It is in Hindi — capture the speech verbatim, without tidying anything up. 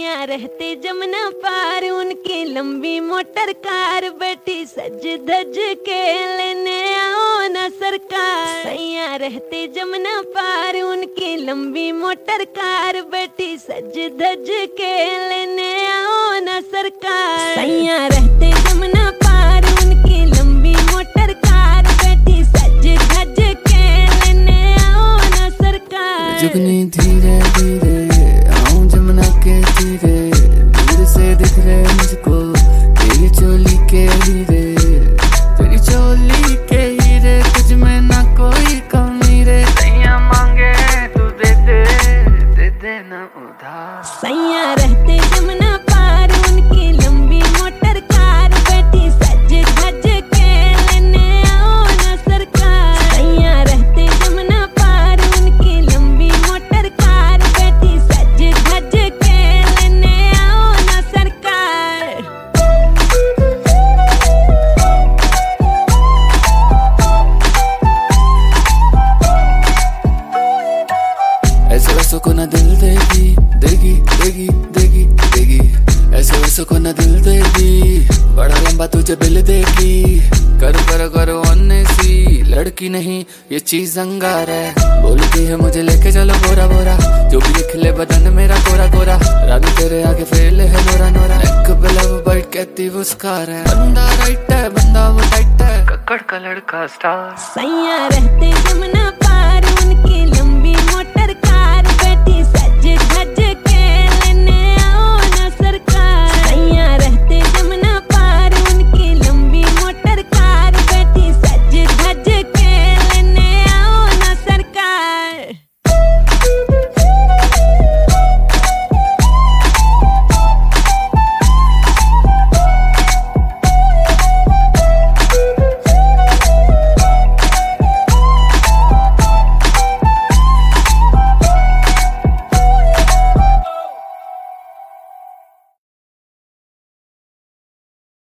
सैया रहते जमुना पार, उनकी लंबी मोटर कार, बैठी सज धज के लेने आओ ना सरकार। सैया रहते जमुना पार, उनकी लंबी मोटर कार, बैठी सज धज के लेने आओ ना सरकार। सैया रहते जमुना पार, उनकी लंबी मोटर कार, बैठी सज धज के लेने आओ ना सरकार। जुगनी धीरे धीरे आऊं जमुना के तीरे, दूर से दिख रहे मुझको तेरी चोली के हीरे, तेरी चोली के हीरे, तुझ में ना कोई कमी रे। सैया मांगे तू दे दे, दे दे ना उधार। सैया रहते जमुना पार, उनकी लंबी मोटर कार, बैठी सज धज के लेने आओ ना सरकार। सैया रहते जमुना पार, उनकी लंबी मोटर कार, बैठी सज धज के लेने आओ ना सरकार। ऐसे वैसों को ना दिल देगी देगी देगी देगी देगी, ऐसे वैसों को ना दिल देगी, बड़ा लंबा तुझे बिल देगी। कर कर कर ओने सी लड़की नहीं ये चीज अंगार है, बोलती है मुझे लेके चलो बोरा बोरा, जो भी निकले बदन मेरा कोरा कोरा, रानी तेरे आगे फेल है नोरा नोरा। नेक पे लव बाइट कहती वो स्कार है, बंदा राइट है बंदा वो टाइट है, कक्कड़ का लड़का स्टार। सैया रहते जमुना पार, उनकी लंबी मोटर